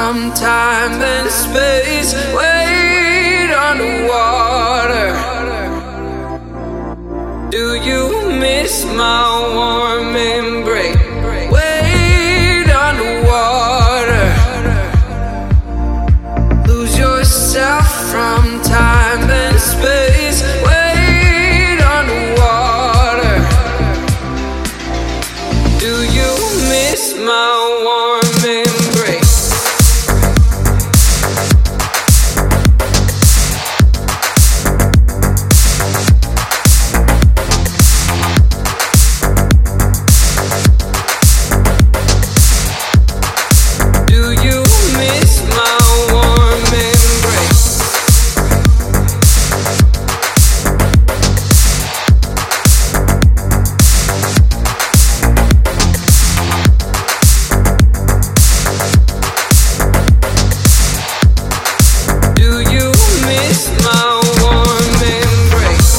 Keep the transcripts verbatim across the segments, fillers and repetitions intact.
from time and space. Wait underwater. Do you miss my warm embrace? Wait underwater. Lose yourself from time and space. Wait underwater. Do you miss my warm embrace? Do you miss my warm embrace? Do you miss my warm embrace?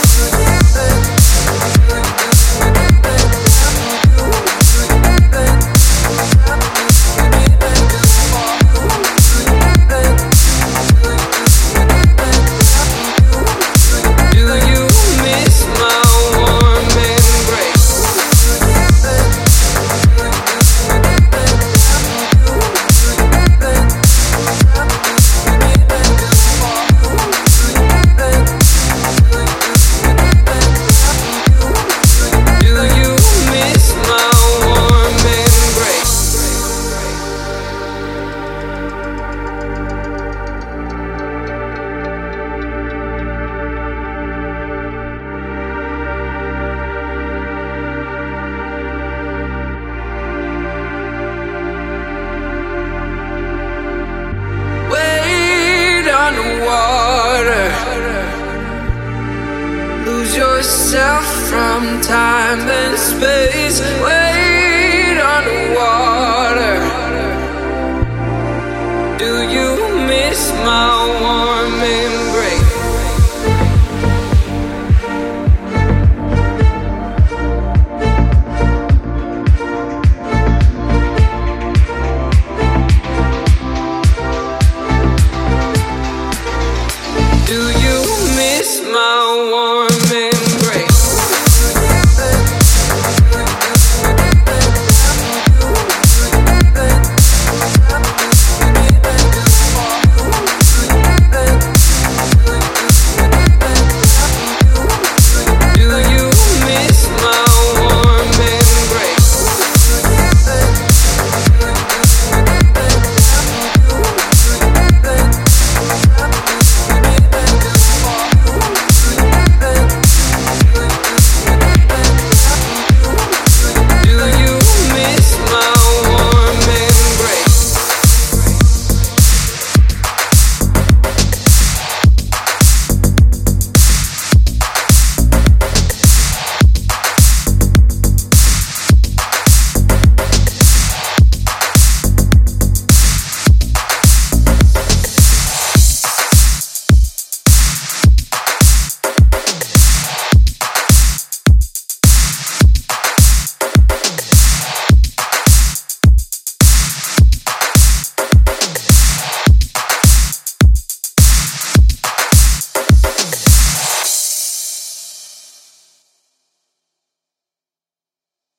Do you miss my warm embrace? Do you miss my warm embrace? Wait underwater. Lose yourself from time and space. Wait